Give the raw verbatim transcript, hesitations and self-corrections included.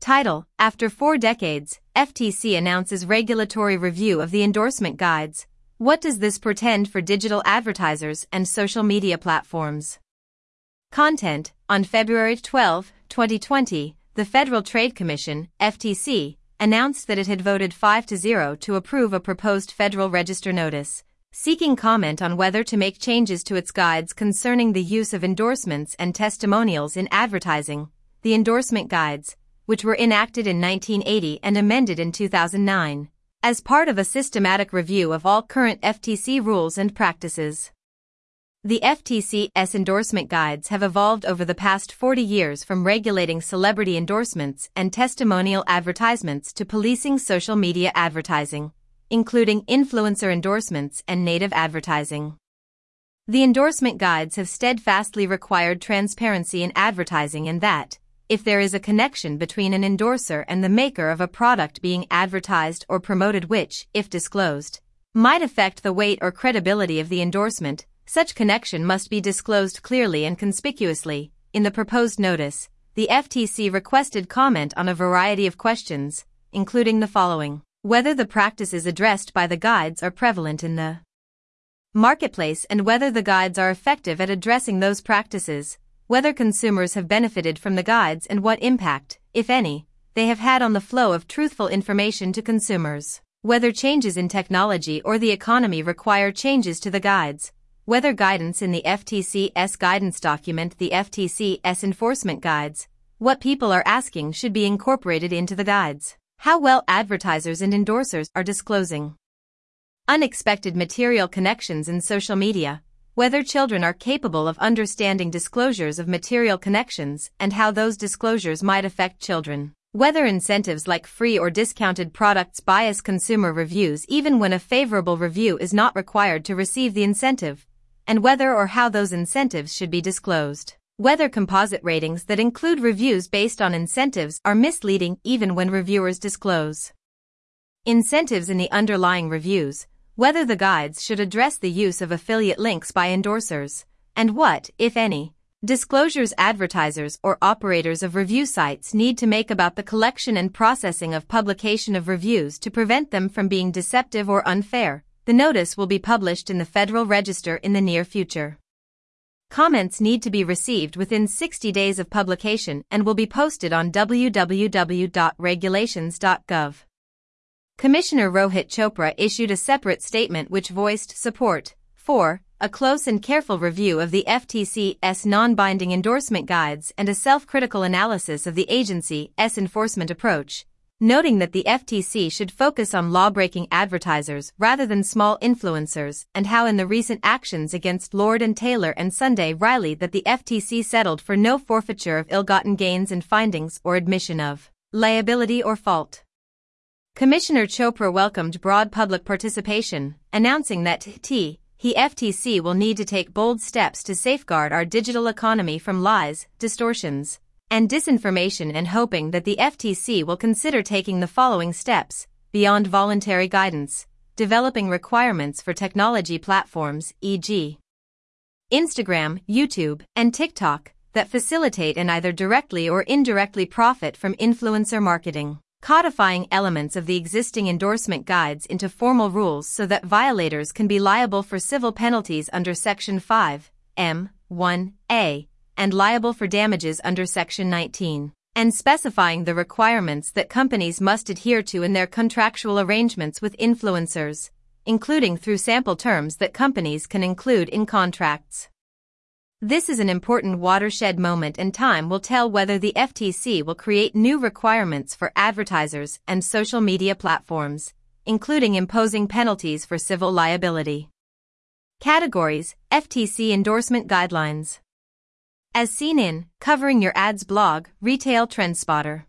Title: After four decades, F T C announces regulatory review of the endorsement guides. What does this portend for digital advertisers and social media platforms? Content: On February twelfth, twenty twenty, the Federal Trade Commission, F T C, announced that it had voted five to zero to approve a proposed Federal Register notice, seeking comment on whether to make changes to its guides concerning the use of endorsements and testimonials in advertising. The endorsement guides, which were enacted in nineteen eighty and amended in two thousand nine, as part of a systematic review of all current F T C rules and practices. The F T C's endorsement guides have evolved over the past forty years from regulating celebrity endorsements and testimonial advertisements to policing social media advertising, including influencer endorsements and native advertising. The endorsement guides have steadfastly required transparency in advertising and that, if there is a connection between an endorser and the maker of a product being advertised or promoted which, if disclosed, might affect the weight or credibility of the endorsement, such connection must be disclosed clearly and conspicuously. In the proposed notice, the F T C requested comment on a variety of questions, including the following: whether the practices addressed by the guides are prevalent in the marketplace and whether the guides are effective at addressing those practices, whether consumers have benefited from the guides and what impact, if any, they have had on the flow of truthful information to consumers, whether changes in technology or the economy require changes to the guides, whether guidance in the F T C's guidance document, the F T C's enforcement guides, what people are asking should be incorporated into the guides, how well advertisers and endorsers are disclosing unexpected material connections in social media, whether children are capable of understanding disclosures of material connections and how those disclosures might affect children, whether incentives like free or discounted products bias consumer reviews even when a favorable review is not required to receive the incentive, and whether or how those incentives should be disclosed, whether composite ratings that include reviews based on incentives are misleading even when reviewers disclose incentives in the underlying reviews, whether the guides should address the use of affiliate links by endorsers, and what, if any, disclosures advertisers or operators of review sites need to make about the collection and processing of publication of reviews to prevent them from being deceptive or unfair. The notice will be published in the Federal Register in the near future. Comments need to be received within sixty days of publication and will be posted on w w w dot regulations dot gov. Commissioner Rohit Chopra issued a separate statement which voiced support for a close and careful review of the F T C's non-binding endorsement guides and a self-critical analysis of the agency's enforcement approach, noting that the F T C should focus on law-breaking advertisers rather than small influencers, and how in the recent actions against Lord and Taylor and Sunday Riley that the F T C settled for no forfeiture of ill-gotten gains and findings or admission of liability or fault. Commissioner Chopra welcomed broad public participation, announcing that T he F T C will need to take bold steps to safeguard our digital economy from lies, distortions, and disinformation, and hoping that the F T C will consider taking the following steps, beyond voluntary guidance, developing requirements for technology platforms, for example Instagram, YouTube, and TikTok, that facilitate and either directly or indirectly profit from influencer marketing, codifying elements of the existing endorsement guides into formal rules so that violators can be liable for civil penalties under Section five M one A, and liable for damages under Section nineteen, and specifying the requirements that companies must adhere to in their contractual arrangements with influencers, including through sample terms that companies can include in contracts. This is an important watershed moment, and time will tell whether the F T C will create new requirements for advertisers and social media platforms, including imposing penalties for civil liability. Categories: F T C Endorsement Guidelines. As seen in Covering Your Ads blog, Retail TrendSpotter.